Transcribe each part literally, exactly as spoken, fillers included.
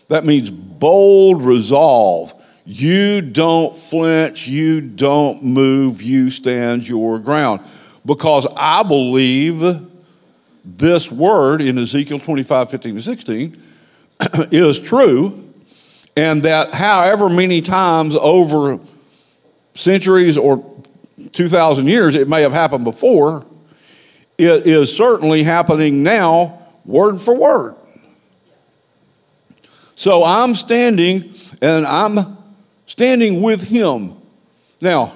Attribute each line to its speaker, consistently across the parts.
Speaker 1: That means bold resolve. You don't flinch, you don't move, you stand your ground. Because I believe this word in Ezekiel twenty-five, fifteen, and sixteen is true, and that however many times over centuries or two thousand years it may have happened before, it is certainly happening now, word for word. So I'm standing, and I'm standing with him. Now,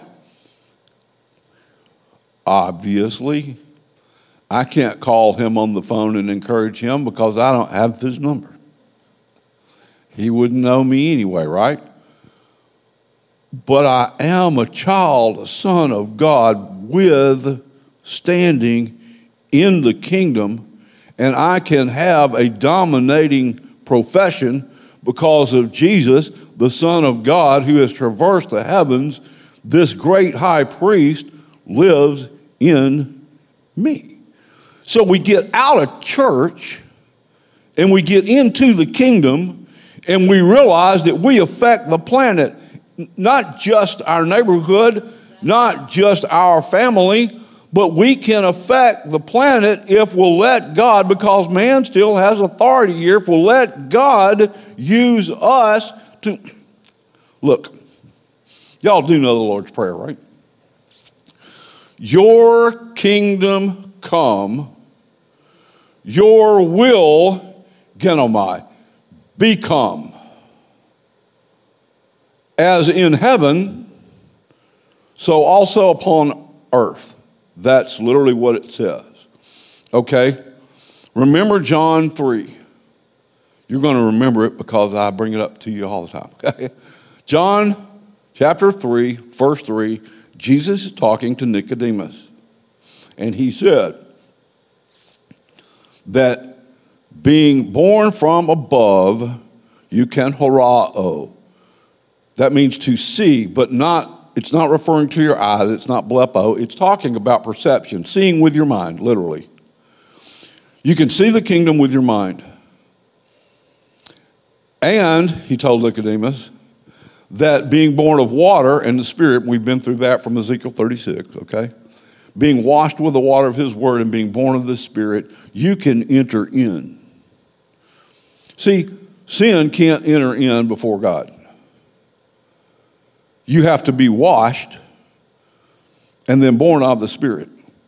Speaker 1: obviously, I can't call him on the phone and encourage him because I don't have his number. He wouldn't know me anyway, right? But I am a child, a son of God with standing in the kingdom, and I can have a dominating profession because of Jesus, the Son of God, who has traversed the heavens. This great high priest lives in me. So we get out of church and we get into the kingdom, and we realize that we affect the planet, not just our neighborhood, not just our family, but we can affect the planet if we'll let God, because man still has authority here, if we'll let God use us to... Look, y'all do know the Lord's Prayer, right? Your kingdom come, your will, genomai, become. As in heaven, so also upon earth. That's literally what it says. Okay? Remember John three. You're going to remember it because I bring it up to you all the time. Okay? John chapter three, verse three, Jesus is talking to Nicodemus. And he said that being born from above, you can horao. That means to see, but not, it's not referring to your eyes. It's not blepo. It's talking about perception, seeing with your mind, literally. You can see the kingdom with your mind. And, he told Nicodemus, that being born of water and the Spirit, we've been through that from Ezekiel thirty-six, okay? Being washed with the water of his word and being born of the Spirit, you can enter in. See, sin can't enter in before God. You have to be washed and then born of the Spirit.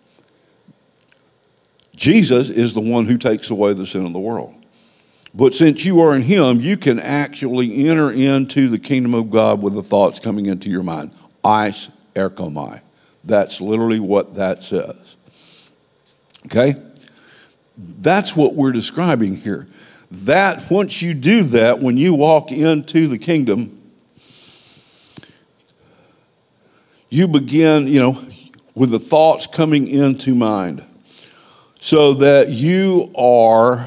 Speaker 1: Jesus is the one who takes away the sin of the world. But since you are in him, you can actually enter into the kingdom of God with the thoughts coming into your mind. Eis erkomai. That's literally what that says. Okay? That's what we're describing here. That, once you do that, when you walk into the kingdom, you begin, you know, with the thoughts coming into mind, so that you are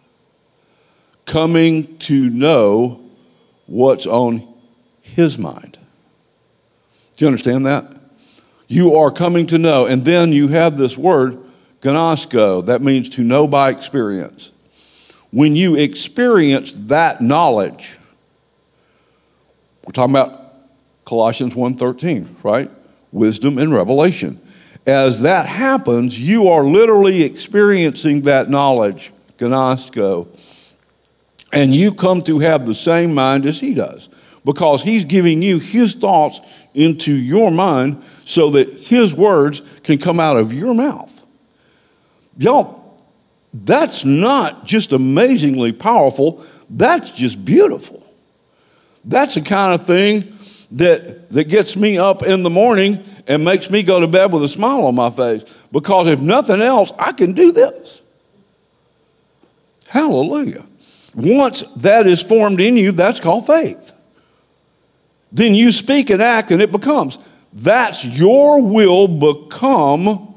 Speaker 1: coming to know what's on his mind. Do you understand that? You are coming to know, and then you have this word, gnosko, that means to know by experience. When you experience that knowledge, we're talking about Colossians one thirteen, right? Wisdom and revelation. As that happens, you are literally experiencing that knowledge, gnosko, and you come to have the same mind as he does, because he's giving you his thoughts into your mind so that his words can come out of your mouth. Y'all, that's not just amazingly powerful, that's just beautiful. That's the kind of thing that, that gets me up in the morning and makes me go to bed with a smile on my face, because if nothing else, I can do this. Hallelujah. Once that is formed in you, that's called faith. Then you speak and act and it becomes. That's your will become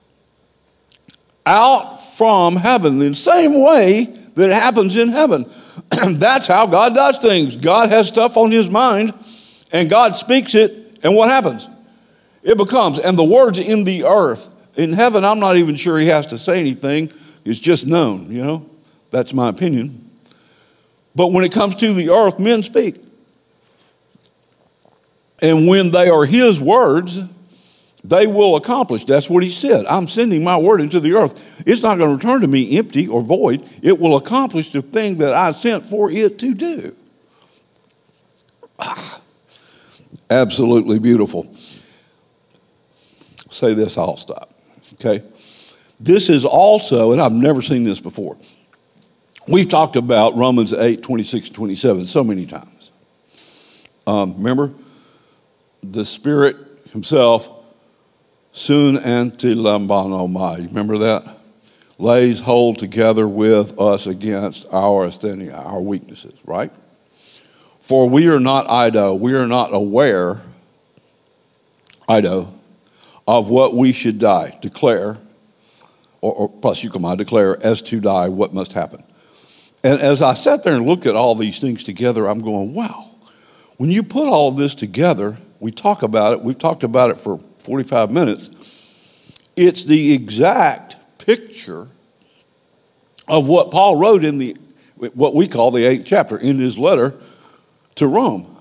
Speaker 1: out from heaven. In the same way that it happens in heaven. That's how God does things. God has stuff on his mind and God speaks it, and what happens? It becomes. And the words in the earth. In heaven, I'm not even sure he has to say anything. It's just known, you know. That's my opinion. But when it comes to the earth, men speak. And when they are his words, they will accomplish. That's what he said. I'm sending my word into the earth. It's not going to return to me empty or void. It will accomplish the thing that I sent for it to do. Ah, absolutely beautiful. Say this, I'll stop. Okay. This is also, and I've never seen this before. We've talked about Romans eight, twenty-six, twenty-seven so many times. Um, remember? The Spirit himself, sun antilambanomai, remember that? Lays hold together with us against our asthenia, our weaknesses, right? For we are not ido, we are not aware, ido, of what we should die, declare, or, or plus you come on, declare as to die what must happen. And as I sat there and looked at all these things together, I'm going, wow, when you put all of this together, we talk about it, we've talked about it for forty-five minutes, it's the exact picture of what Paul wrote in the, what we call the eighth chapter, in his letter to Rome.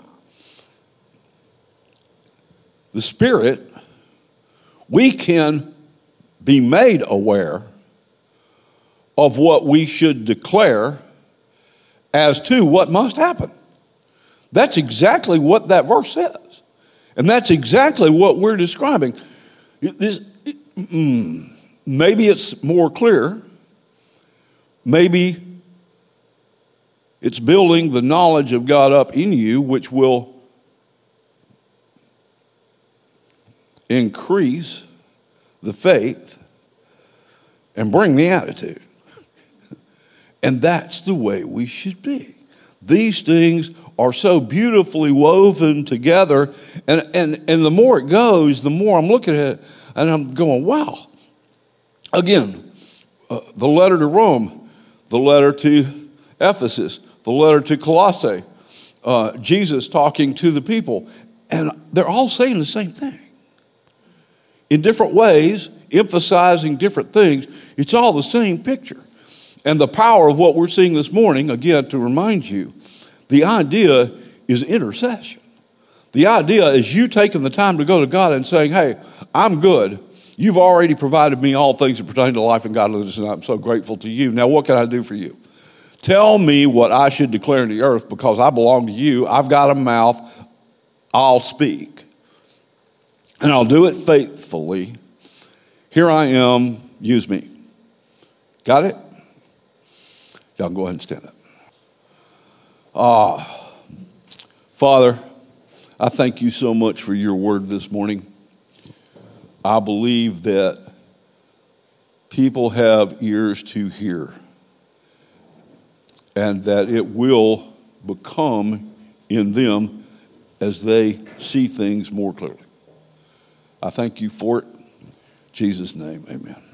Speaker 1: The Spirit, we can be made aware of what we should declare as to what must happen. That's exactly what that verse says. And that's exactly what we're describing. It, this, it, mm, maybe it's more clear. Maybe it's building the knowledge of God up in you, which will increase the faith and bring the attitude. And that's the way we should be. These things are so beautifully woven together. And, and, and the more it goes, the more I'm looking at it and I'm going, wow. Again, uh, the letter to Rome, the letter to Ephesus, the letter to Colossae, uh, Jesus talking to the people. And they're all saying the same thing. In different ways, emphasizing different things. It's all the same picture. And the power of what we're seeing this morning, again, to remind you, the idea is intercession. The idea is you taking the time to go to God and saying, hey, I'm good. You've already provided me all things that pertain to life and godliness, and I'm so grateful to you. Now, what can I do for you? Tell me what I should declare in the earth because I belong to you. I've got a mouth. I'll speak. And I'll do it faithfully. Here I am. Use me. Got it? Y'all go ahead and stand up. Ah, Father, I thank you so much for your word this morning. I believe that people have ears to hear and that it will become in them as they see things more clearly. I thank you for it. In Jesus' name, amen.